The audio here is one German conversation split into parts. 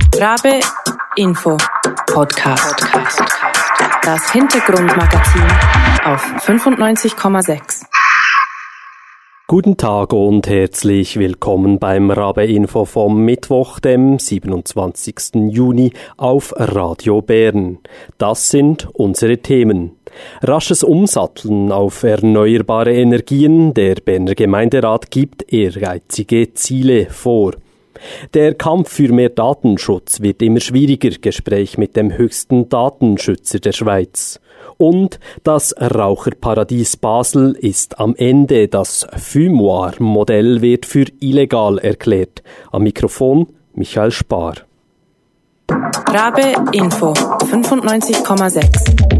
Rabe Info Podcast. Das Hintergrundmagazin auf 95,6. Guten Tag und herzlich willkommen beim Rabe Info vom Mittwoch, dem 27. Juni auf Radio Bern. Das sind unsere Themen. Rasches Umsatteln auf erneuerbare Energien. Der Berner Gemeinderat gibt ehrgeizige Ziele vor. Der Kampf für mehr Datenschutz wird immer schwieriger. Gespräch mit dem höchsten Datenschützer der Schweiz. Und das Raucherparadies Basel ist am Ende. Das Fumoir-Modell wird für illegal erklärt. Am Mikrofon Michael Spar. Rabe Info 95,6.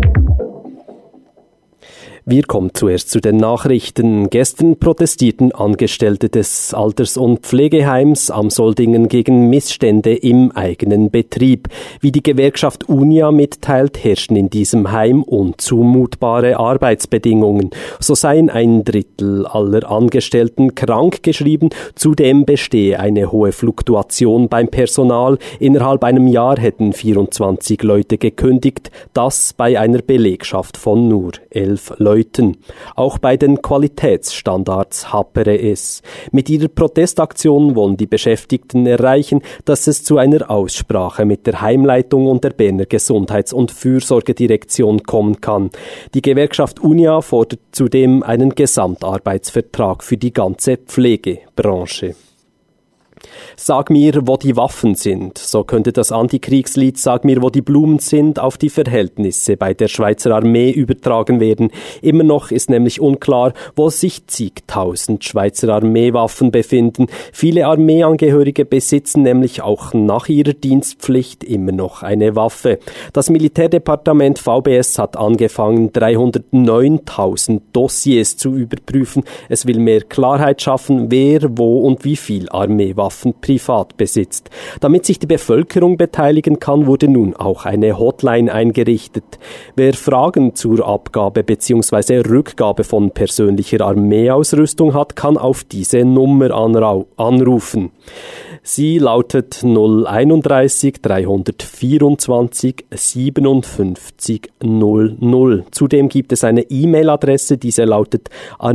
Wir kommen zuerst zu den Nachrichten. Gestern protestierten Angestellte des Alters- und Pflegeheims am Soldingen gegen Missstände im eigenen Betrieb. Wie die Gewerkschaft Unia mitteilt, herrschen in diesem Heim unzumutbare Arbeitsbedingungen. So seien 1/3 aller Angestellten krankgeschrieben. Zudem bestehe eine hohe Fluktuation beim Personal. Innerhalb einem Jahr hätten 24 Leute gekündigt. Das bei einer Belegschaft von nur 11 Leuten. Auch bei den Qualitätsstandards hapere es. Mit ihrer Protestaktion wollen die Beschäftigten erreichen, dass es zu einer Aussprache mit der Heimleitung und der Berner Gesundheits- und Fürsorgedirektion kommen kann. Die Gewerkschaft Unia fordert zudem einen Gesamtarbeitsvertrag für die ganze Pflegebranche. Sag mir, wo die Waffen sind. So könnte das Antikriegslied Sag mir, wo die Blumen sind auf die Verhältnisse bei der Schweizer Armee übertragen werden. Immer noch ist nämlich unklar, wo sich zigtausend Schweizer Armeewaffen befinden. Viele Armeeangehörige besitzen nämlich auch nach ihrer Dienstpflicht immer noch eine Waffe. Das Militärdepartement VBS hat angefangen, 309.000 Dossiers zu überprüfen. Es will mehr Klarheit schaffen, wer, wo und wie viel Armeewaffen privat besitzt. Damit sich die Bevölkerung beteiligen kann, wurde nun auch eine Hotline eingerichtet. Wer Fragen zur Abgabe bzw. Rückgabe von persönlicher Armeeausrüstung hat, kann auf diese Nummer anrufen. Sie lautet 031 324 57 00. Zudem gibt es eine E-Mail-Adresse, diese lautet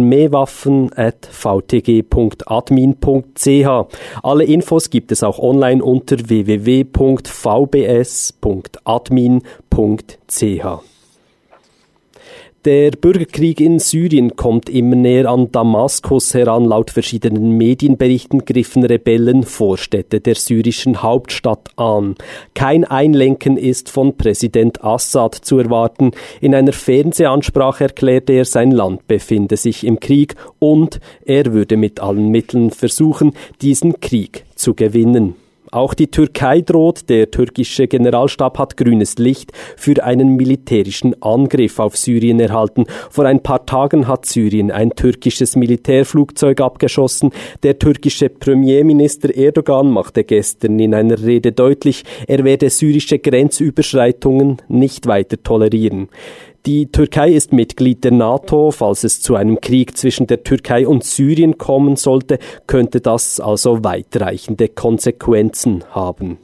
armeewaffen@vtg.admin.ch. Alle Infos gibt es auch online unter www.vbs.admin.ch. Der Bürgerkrieg in Syrien kommt immer näher an Damaskus heran. Laut verschiedenen Medienberichten griffen Rebellen Vorstädte der syrischen Hauptstadt an. Kein Einlenken ist von Präsident Assad zu erwarten. In einer Fernsehansprache erklärte er, sein Land befinde sich im Krieg und er würde mit allen Mitteln versuchen, diesen Krieg zu gewinnen. Auch die Türkei droht. Der türkische Generalstab hat grünes Licht für einen militärischen Angriff auf Syrien erhalten. Vor ein paar Tagen hat Syrien ein türkisches Militärflugzeug abgeschossen. Der türkische Premierminister Erdogan machte gestern in einer Rede deutlich, er werde syrische Grenzüberschreitungen nicht weiter tolerieren. Die Türkei ist Mitglied der NATO. Falls es zu einem Krieg zwischen der Türkei und Syrien kommen sollte, könnte das also weitreichende Konsequenzen haben.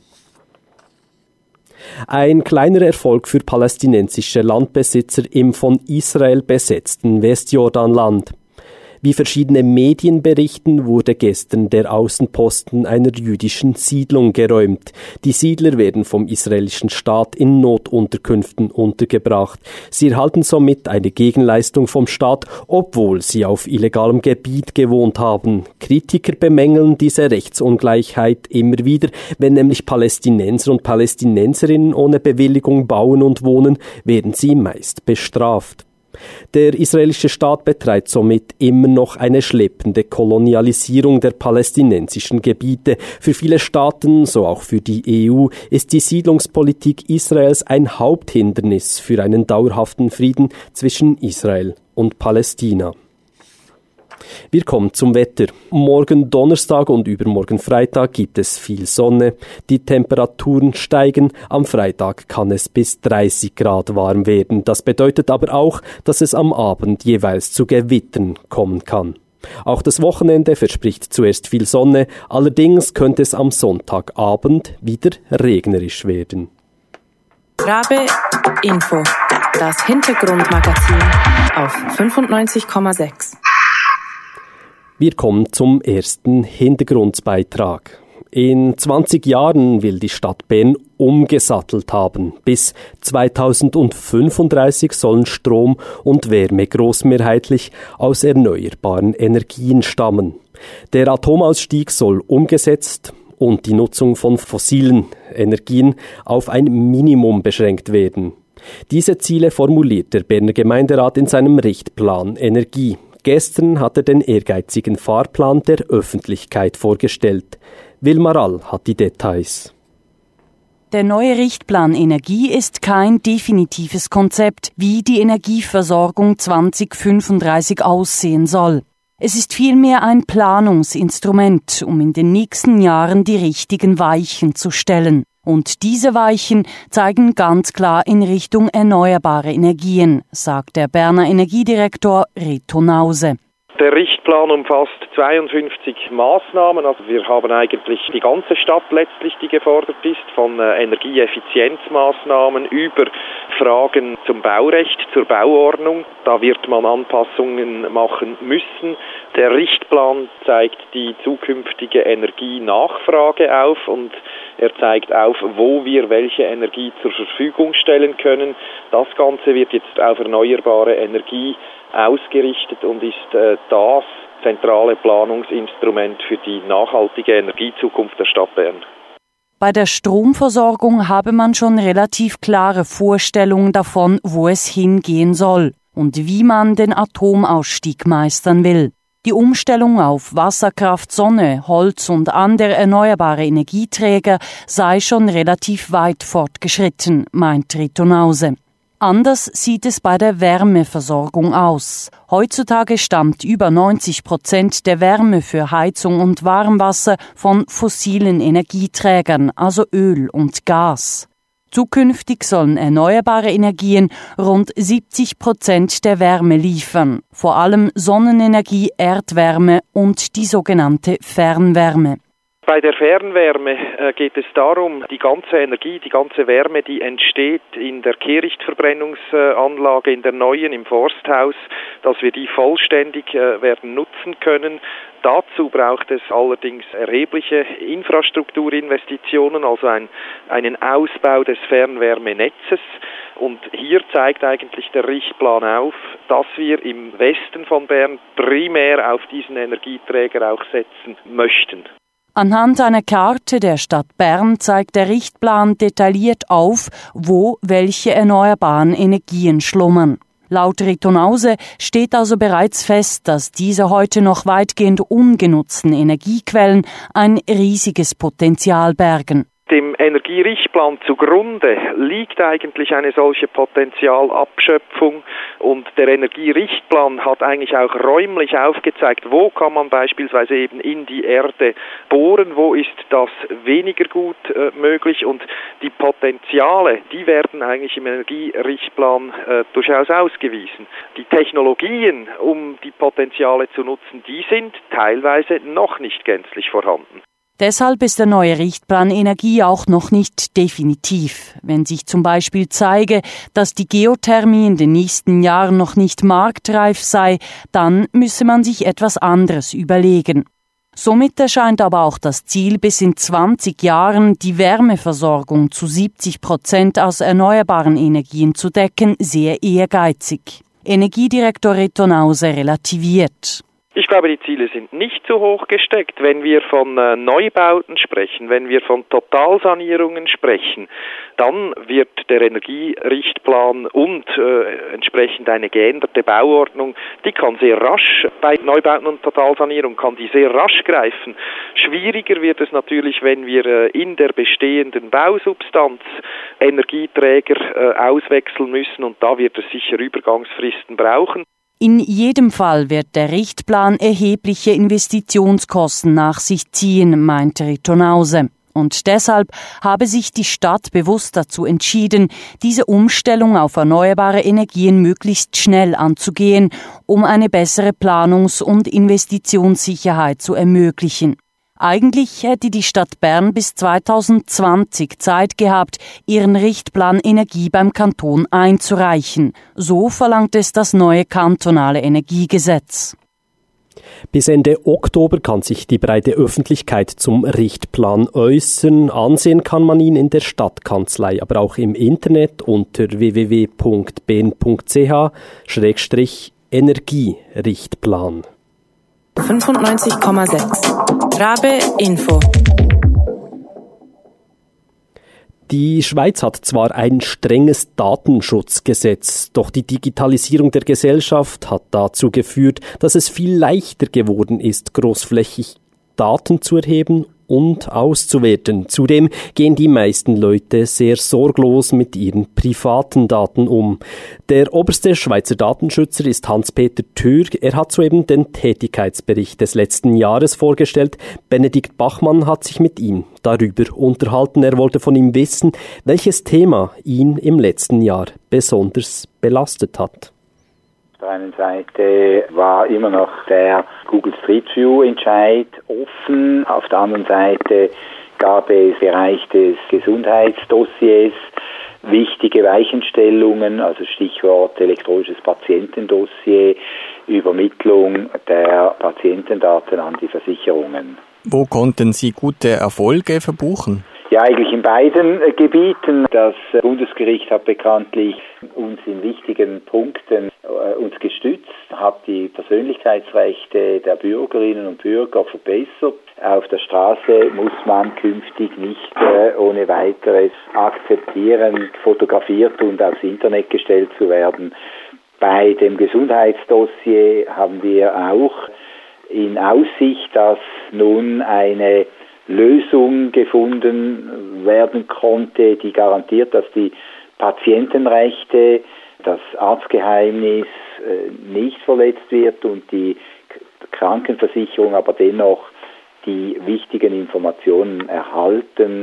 Ein kleiner Erfolg für palästinensische Landbesitzer im von Israel besetzten Westjordanland. Wie verschiedene Medien berichten, wurde gestern der Außenposten einer jüdischen Siedlung geräumt. Die Siedler werden vom israelischen Staat in Notunterkünften untergebracht. Sie erhalten somit eine Gegenleistung vom Staat, obwohl sie auf illegalem Gebiet gewohnt haben. Kritiker bemängeln diese Rechtsungleichheit immer wieder, wenn nämlich Palästinenser und Palästinenserinnen ohne Bewilligung bauen und wohnen, werden sie meist bestraft. Der israelische Staat betreibt somit immer noch eine schleppende Kolonialisierung der palästinensischen Gebiete. Für viele Staaten, so auch für die EU, ist die Siedlungspolitik Israels ein Haupthindernis für einen dauerhaften Frieden zwischen Israel und Palästina. Wir kommen zum Wetter. Morgen Donnerstag und übermorgen Freitag gibt es viel Sonne. Die Temperaturen steigen. Am Freitag kann es bis 30 Grad warm werden. Das bedeutet aber auch, dass es am Abend jeweils zu Gewittern kommen kann. Auch das Wochenende verspricht zuerst viel Sonne, allerdings könnte es am Sonntagabend wieder regnerisch werden. Rabe Info, das Hintergrundmagazin auf 95,6. Wir kommen zum ersten Hintergrundbeitrag. In 20 Jahren will die Stadt Bern umgesattelt haben. Bis 2035 sollen Strom und Wärme großmehrheitlich aus erneuerbaren Energien stammen. Der Atomausstieg soll umgesetzt und die Nutzung von fossilen Energien auf ein Minimum beschränkt werden. Diese Ziele formuliert der Berner Gemeinderat in seinem Richtplan Energie. Gestern hat er den ehrgeizigen Fahrplan der Öffentlichkeit vorgestellt. Wilmar All hat die Details. Der neue Richtplan Energie ist kein definitives Konzept, wie die Energieversorgung 2035 aussehen soll. Es ist vielmehr ein Planungsinstrument, um in den nächsten Jahren die richtigen Weichen zu stellen. Und diese Weichen zeigen ganz klar in Richtung erneuerbare Energien, sagt der Berner Energiedirektor Reto Nause. Der Richtplan umfasst 52 Maßnahmen. Also wir haben eigentlich die ganze Stadt letztlich, die gefordert ist, von Energieeffizienzmaßnahmen über Fragen zum Baurecht, zur Bauordnung. Da wird man Anpassungen machen müssen. Der Richtplan zeigt die zukünftige Energienachfrage auf und er zeigt auf, wo wir welche Energie zur Verfügung stellen können. Das Ganze wird jetzt auf erneuerbare Energie ausgerichtet und ist das zentrale Planungsinstrument für die nachhaltige Energiezukunft der Stadt Bern. Bei der Stromversorgung habe man schon relativ klare Vorstellungen davon, wo es hingehen soll und wie man den Atomausstieg meistern will. Die Umstellung auf Wasserkraft, Sonne, Holz und andere erneuerbare Energieträger sei schon relativ weit fortgeschritten, meint Reto Nause. Anders sieht es bei der Wärmeversorgung aus. Heutzutage stammt über 90% der Wärme für Heizung und Warmwasser von fossilen Energieträgern, also Öl und Gas. Zukünftig sollen erneuerbare Energien rund 70% der Wärme liefern, vor allem Sonnenenergie, Erdwärme und die sogenannte Fernwärme. Bei der Fernwärme geht es darum, die ganze Energie, die ganze Wärme, die entsteht in der Kehrichtverbrennungsanlage, in der neuen, im Forsthaus, dass wir die vollständig werden nutzen können. Dazu braucht es allerdings erhebliche Infrastrukturinvestitionen, also einen Ausbau des Fernwärmenetzes. Und hier zeigt eigentlich der Richtplan auf, dass wir im Westen von Bern primär auf diesen Energieträger auch setzen möchten. Anhand einer Karte der Stadt Bern zeigt der Richtplan detailliert auf, wo welche erneuerbaren Energien schlummern. Laut Reto Nause steht also bereits fest, dass diese heute noch weitgehend ungenutzten Energiequellen ein riesiges Potenzial bergen. Dem Energierichtplan zugrunde liegt eigentlich eine solche Potenzialabschöpfung und der Energierichtplan hat eigentlich auch räumlich aufgezeigt, wo kann man beispielsweise eben in die Erde bohren, wo ist das weniger gut möglich und die Potenziale, die werden eigentlich im Energierichtplan durchaus ausgewiesen. Die Technologien, um die Potenziale zu nutzen, die sind teilweise noch nicht gänzlich vorhanden. Deshalb ist der neue Richtplan Energie auch noch nicht definitiv. Wenn sich zum Beispiel zeige, dass die Geothermie in den nächsten Jahren noch nicht marktreif sei, dann müsse man sich etwas anderes überlegen. Somit erscheint aber auch das Ziel, bis in 20 Jahren die Wärmeversorgung zu 70% aus erneuerbaren Energien zu decken, sehr ehrgeizig. Energiedirektor Reto Nause relativiert. Ich glaube, die Ziele sind nicht zu hoch gesteckt. Wenn wir von Neubauten sprechen, wenn wir von Totalsanierungen sprechen, dann wird der Energierichtplan und entsprechend eine geänderte Bauordnung, die kann sehr rasch bei Neubauten und Totalsanierung, kann die sehr rasch greifen. Schwieriger wird es natürlich, wenn wir in der bestehenden Bausubstanz Energieträger auswechseln müssen und da wird es sicher Übergangsfristen brauchen. In jedem Fall wird der Richtplan erhebliche Investitionskosten nach sich ziehen, meinte Reto Nause. Und deshalb habe sich die Stadt bewusst dazu entschieden, diese Umstellung auf erneuerbare Energien möglichst schnell anzugehen, um eine bessere Planungs- und Investitionssicherheit zu ermöglichen. Eigentlich hätte die Stadt Bern bis 2020 Zeit gehabt, ihren Richtplan Energie beim Kanton einzureichen. So verlangt es das neue kantonale Energiegesetz. Bis Ende Oktober kann sich die breite Öffentlichkeit zum Richtplan äußern. Ansehen kann man ihn in der Stadtkanzlei, aber auch im Internet unter www.bn.ch/Energierichtplan. 95,6 Rabe Info. Die Schweiz hat zwar ein strenges Datenschutzgesetz, doch die Digitalisierung der Gesellschaft hat dazu geführt, dass es viel leichter geworden ist, großflächig Daten zu erheben und auszuwerten. Zudem gehen die meisten Leute sehr sorglos mit ihren privaten Daten um. Der oberste Schweizer Datenschützer ist Hans-Peter Türk. Er hat soeben den Tätigkeitsbericht des letzten Jahres vorgestellt. Benedikt Bachmann hat sich mit ihm darüber unterhalten. Er wollte von ihm wissen, welches Thema ihn im letzten Jahr besonders belastet hat. Auf der einen Seite war immer noch der Google Street View Entscheid offen. Auf der anderen Seite gab es im Bereich des Gesundheitsdossiers wichtige Weichenstellungen, also Stichwort elektronisches Patientendossier, Übermittlung der Patientendaten an die Versicherungen. Wo konnten Sie gute Erfolge verbuchen? Ja, eigentlich in beiden Gebieten. Das Bundesgericht hat bekanntlich uns in wichtigen Punkten uns gestützt, hat die Persönlichkeitsrechte der Bürgerinnen und Bürger verbessert. Auf der Straße muss man künftig nicht ohne weiteres akzeptieren, fotografiert und aufs Internet gestellt zu werden. Bei dem Gesundheitsdossier haben wir auch in Aussicht, dass nun eine Lösung gefunden werden konnte, die garantiert, dass die Patientenrechte, das Arztgeheimnis nicht verletzt wird und die Krankenversicherung aber dennoch die wichtigen Informationen erhalten,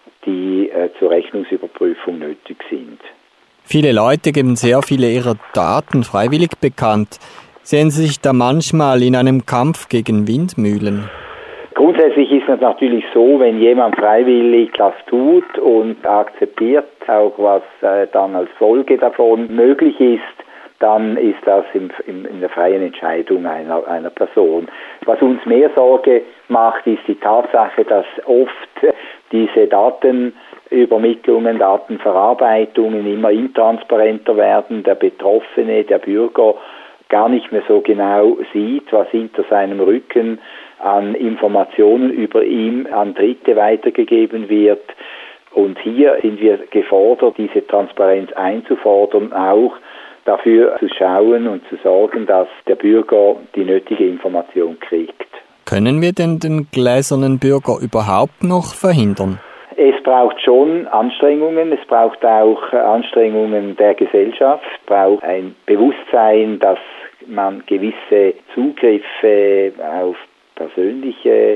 die zur Rechnungsüberprüfung nötig sind. Viele Leute geben sehr viele ihrer Daten freiwillig bekannt. Sehen Sie sich da manchmal in einem Kampf gegen Windmühlen? Grundsätzlich ist es natürlich so, wenn jemand freiwillig das tut und akzeptiert, auch was dann als Folge davon möglich ist, dann ist das in der freien Entscheidung einer Person. Was uns mehr Sorge macht, ist die Tatsache, dass oft diese Datenübermittlungen, Datenverarbeitungen immer intransparenter werden, der Betroffene, der Bürger gar nicht mehr so genau sieht, was hinter seinem Rücken an Informationen über ihn an Dritte weitergegeben wird. Und hier sind wir gefordert, diese Transparenz einzufordern, auch dafür zu schauen und zu sorgen, dass der Bürger die nötige Information kriegt. Können wir denn den gläsernen Bürger überhaupt noch verhindern? Es braucht schon Anstrengungen, es braucht auch Anstrengungen der Gesellschaft, es braucht ein Bewusstsein, dass man gewisse Zugriffe auf persönliche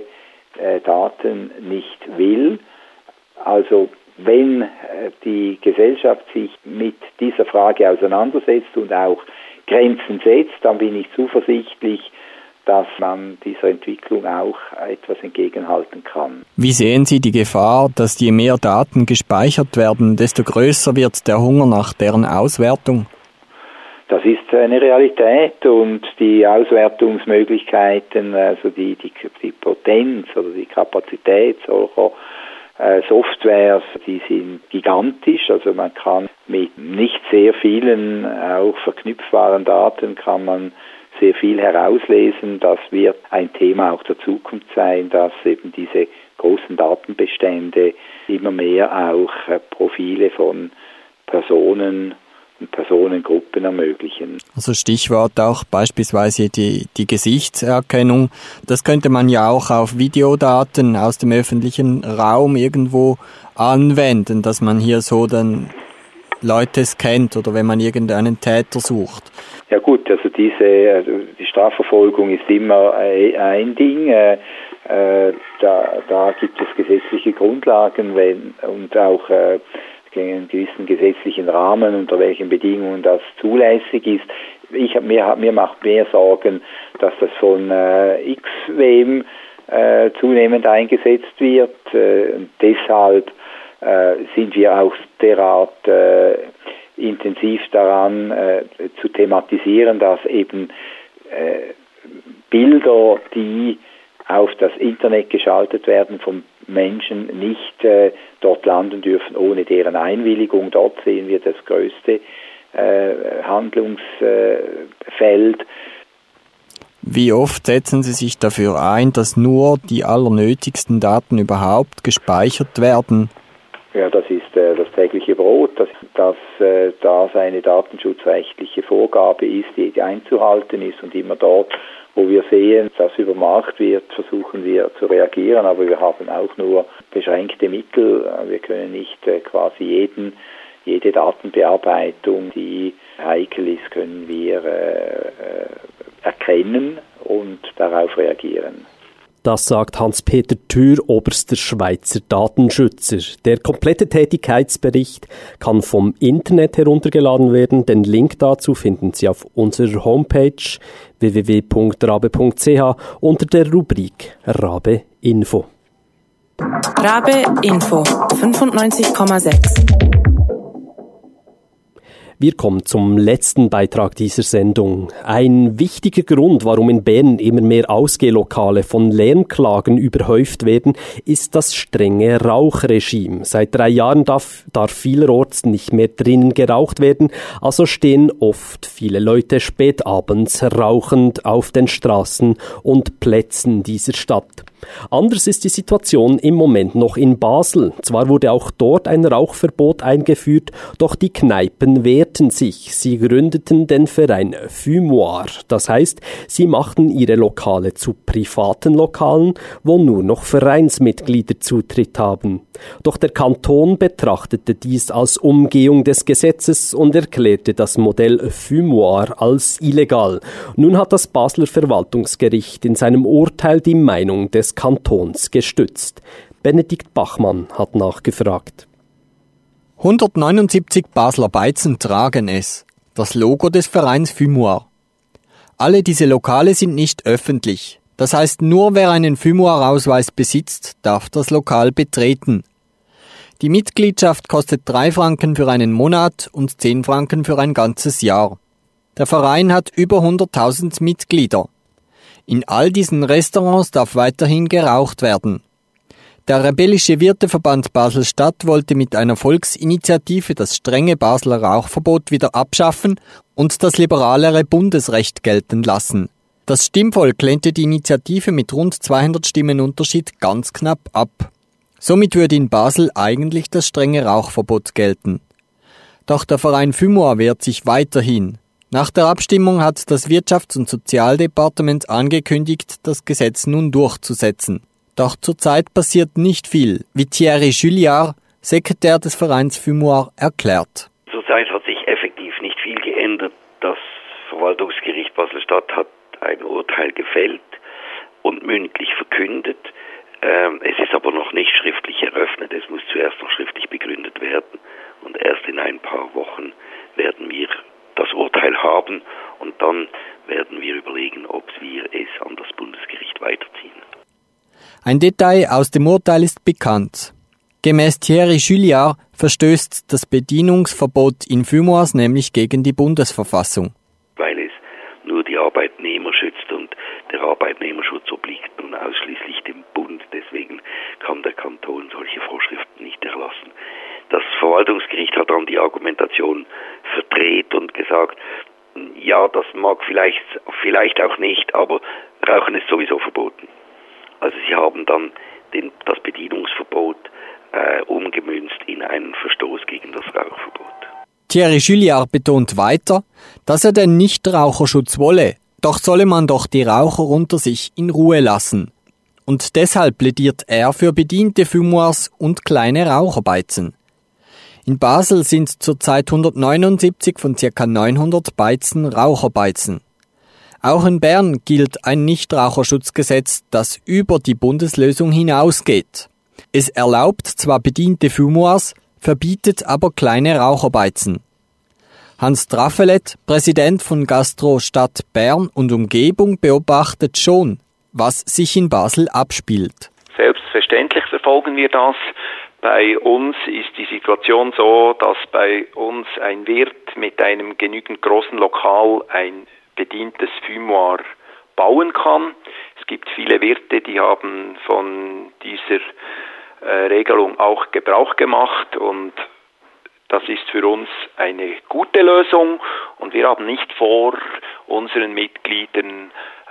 Daten nicht will. Also wenn die Gesellschaft sich mit dieser Frage auseinandersetzt und auch Grenzen setzt, dann bin ich zuversichtlich, dass man dieser Entwicklung auch etwas entgegenhalten kann. Wie sehen Sie die Gefahr, dass je mehr Daten gespeichert werden, desto größer wird der Hunger nach deren Auswertung? Das ist eine Realität und die Auswertungsmöglichkeiten, also die Potenz oder die Kapazität solcher Softwares, die sind gigantisch. Also man kann mit nicht sehr vielen auch verknüpfbaren Daten kann man sehr viel herauslesen. Das wird ein Thema auch der Zukunft sein, dass eben diese großen Datenbestände immer mehr auch Profile von Personen und Personengruppen ermöglichen. Also Stichwort auch beispielsweise die Gesichtserkennung. Das könnte man ja auch auf Videodaten aus dem öffentlichen Raum irgendwo anwenden, dass man hier so dann Leute scannt oder wenn man irgendeinen Täter sucht. Ja gut, also die Strafverfolgung ist immer ein Ding. Da gibt es gesetzliche Grundlagen und auch einen gewissen gesetzlichen Rahmen, unter welchen Bedingungen das zulässig ist. Mir macht mehr Sorgen, dass das von X-Wem zunehmend eingesetzt wird. Deshalb sind wir auch derart intensiv daran zu thematisieren, dass eben Bilder, die auf das Internet geschaltet werden, vom Menschen nicht dort landen dürfen, ohne deren Einwilligung. Dort sehen wir das größte Handlungsfeld. Wie oft setzen Sie sich dafür ein, dass nur die allernötigsten Daten überhaupt gespeichert werden? Ja, das ist das tägliche Brot, dass das eine datenschutzrechtliche Vorgabe ist, die einzuhalten ist, und immer dort, wo wir sehen, dass übermacht wird, versuchen wir zu reagieren, aber wir haben auch nur beschränkte Mittel. Wir können nicht quasi jede Datenbearbeitung, die heikel ist, können wir erkennen und darauf reagieren. Das sagt Hans-Peter Thür, oberster Schweizer Datenschützer. Der komplette Tätigkeitsbericht kann vom Internet heruntergeladen werden. Den Link dazu finden Sie auf unserer Homepage www.rabe.ch unter der Rubrik Rabe Info. Rabe Info 95,6. Wir kommen zum letzten Beitrag dieser Sendung. Ein wichtiger Grund, warum in Bern immer mehr Ausgehlokale von Lärmklagen überhäuft werden, ist das strenge Rauchregime. Seit 3 Jahren darf vielerorts nicht mehr drinnen geraucht werden, also stehen oft viele Leute spät abends rauchend auf den Straßen und Plätzen dieser Stadt. Anders ist die Situation im Moment noch in Basel. Zwar wurde auch dort ein Rauchverbot eingeführt, doch die Kneipen wehrten sich. Sie gründeten den Verein Fumoir. Das heißt, sie machten ihre Lokale zu privaten Lokalen, wo nur noch Vereinsmitglieder Zutritt haben. Doch der Kanton betrachtete dies als Umgehung des Gesetzes und erklärte das Modell Fumoir als illegal. Nun hat das Basler Verwaltungsgericht in seinem Urteil die Meinung des Kantons gestützt. Benedikt Bachmann hat nachgefragt. 179 Basler Beizen tragen es, das Logo des Vereins Fumoir. Alle diese Lokale sind nicht öffentlich. Das heißt, nur wer einen Fumoir-Ausweis besitzt, darf das Lokal betreten. Die Mitgliedschaft kostet 3 Franken für einen Monat und 10 Franken für ein ganzes Jahr. Der Verein hat über 100.000 Mitglieder. In all diesen Restaurants darf weiterhin geraucht werden. Der rebellische Wirteverband Basel-Stadt wollte mit einer Volksinitiative das strenge Basler Rauchverbot wieder abschaffen und das liberalere Bundesrecht gelten lassen. Das Stimmvolk lehnte die Initiative mit rund 200 Stimmen Unterschied ganz knapp ab. Somit würde in Basel eigentlich das strenge Rauchverbot gelten. Doch der Verein Fumoir wehrt sich weiterhin. Nach der Abstimmung hat das Wirtschafts- und Sozialdepartement angekündigt, das Gesetz nun durchzusetzen. Doch zurzeit passiert nicht viel, wie Thierry Julliard, Sekretär des Vereins Fumoir, erklärt. Zurzeit hat sich effektiv nicht viel geändert. Das Verwaltungsgericht Basel-Stadt hat ein Urteil gefällt und mündlich verkündet. Es ist aber noch nicht schriftlich eröffnet. Es muss zuerst noch schriftlich begründet werden. Und erst in ein paar Wochen werden wir das Urteil haben und dann werden wir überlegen, ob wir es an das Bundesgericht weiterziehen. Ein Detail aus dem Urteil ist bekannt. Gemäß Thierry Julliard verstößt das Bedienungsverbot in Fumoirs nämlich gegen die Bundesverfassung. Weil es nur die Arbeitnehmer schützt und der Arbeitnehmerschutz obliegt nun ausschließlich dem Bund. Deswegen kann der Kanton solche Vorschriften nicht erlassen. Das Verwaltungsgericht hat dann die Argumentation verdreht und gesagt, ja, das mag vielleicht auch nicht, aber Rauchen ist sowieso verboten. Also sie haben dann das Bedienungsverbot umgemünzt in einen Verstoß gegen das Rauchverbot. Thierry Julliard betont weiter, dass er den Nichtraucherschutz wolle, doch solle man doch die Raucher unter sich in Ruhe lassen. Und deshalb plädiert er für bediente Fumoirs und kleine Raucherbeizen. In Basel sind zurzeit 179 von ca. 900 Beizen Raucherbeizen. Auch in Bern gilt ein Nichtraucherschutzgesetz, das über die Bundeslösung hinausgeht. Es erlaubt zwar bediente Fumoirs, verbietet aber kleine Raucherbeizen. Hans Traffelet, Präsident von Gastro Stadt Bern und Umgebung, beobachtet schon, was sich in Basel abspielt. Selbstverständlich verfolgen wir das. Bei uns ist die Situation so, dass bei uns ein Wirt mit einem genügend großen Lokal ein bedientes Fumoir bauen kann. Es gibt viele Wirte, die haben von dieser Regelung auch Gebrauch gemacht und das ist für uns eine gute Lösung und wir haben nicht vor, unseren Mitgliedern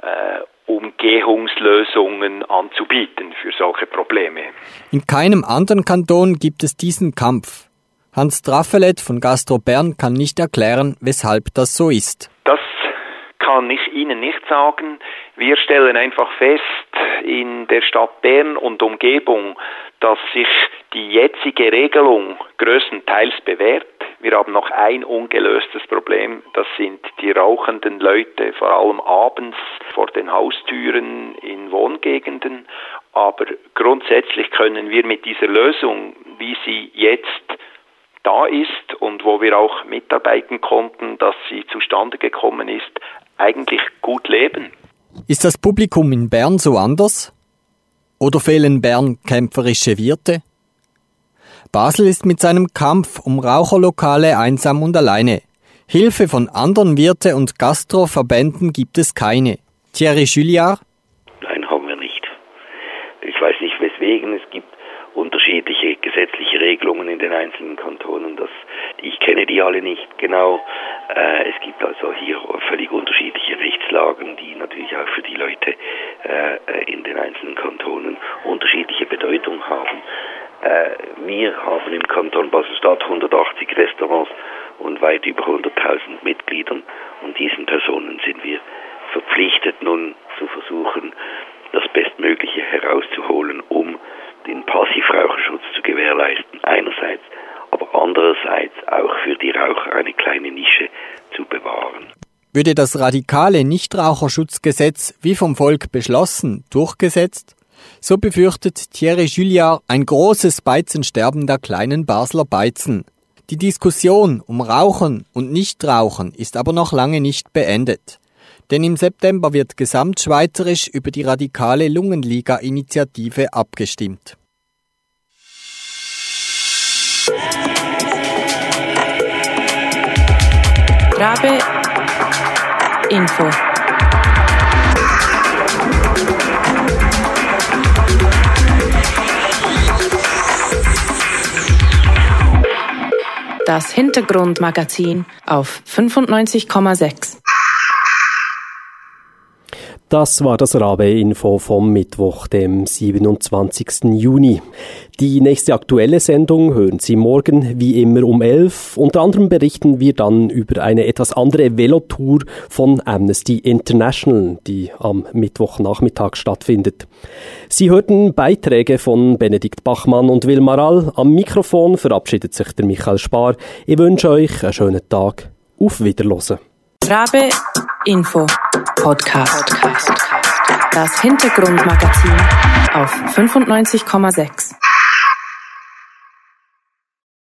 Umgehungslösungen anzubieten für solche Probleme. In keinem anderen Kanton gibt es diesen Kampf. Hans Traffelet von Gastro Bern kann nicht erklären, weshalb das so ist. Das kann ich Ihnen nicht sagen. Wir stellen einfach fest in der Stadt Bern und Umgebung, dass sich die jetzige Regelung größtenteils bewährt. Wir haben noch ein ungelöstes Problem, das sind die rauchenden Leute, vor allem abends vor den Haustüren in Wohngegenden. Aber grundsätzlich können wir mit dieser Lösung, wie sie jetzt da ist und wo wir auch mitarbeiten konnten, dass sie zustande gekommen ist, eigentlich gut leben. Ist das Publikum in Bern so anders? Oder fehlen Bern kämpferische Wirte? Basel ist mit seinem Kampf um Raucherlokale einsam und alleine. Hilfe von anderen Wirte- und Gastroverbänden gibt es keine. Thierry Julliard? Nein, haben wir nicht. Ich weiß nicht weswegen. Es gibt unterschiedliche gesetzliche Regelungen in den einzelnen Kantonen. Ich kenne die alle nicht genau. Es gibt also hier völlig unterschiedliche Rechtslagen, die natürlich auch für die Leute in den einzelnen Kantonen unterschiedliche Bedeutung haben. Wir haben im Kanton Basel-Stadt 180 Restaurants und weit über 100.000 Mitgliedern und diesen Personen sind wir verpflichtet, nun zu versuchen, das Bestmögliche herauszuholen, um den Passivraucherschutz zu gewährleisten einerseits, aber andererseits auch für die Raucher eine kleine Nische zu bewahren. Würde das radikale Nichtraucherschutzgesetz wie vom Volk beschlossen durchgesetzt, so befürchtet Thierry Julliard ein großes Beizensterben der kleinen Basler Beizen. Die Diskussion um Rauchen und Nichtrauchen ist aber noch lange nicht beendet. Denn im September wird gesamtschweizerisch über die radikale Lungenliga-Initiative abgestimmt. Rabe Info. Das Hintergrundmagazin auf 95,6. Das war das Rabe-Info vom Mittwoch, dem 27. Juni. Die nächste aktuelle Sendung hören Sie morgen wie immer um 11. Unter anderem berichten wir dann über eine etwas andere Velotour von Amnesty International, die am Mittwochnachmittag stattfindet. Sie hörten Beiträge von Benedikt Bachmann und Wilmar All. Am Mikrofon verabschiedet sich der Michael Spar. Ich wünsche euch einen schönen Tag. Auf Wiederhören. Rabe Info Podcast. Das Hintergrundmagazin auf 95,6.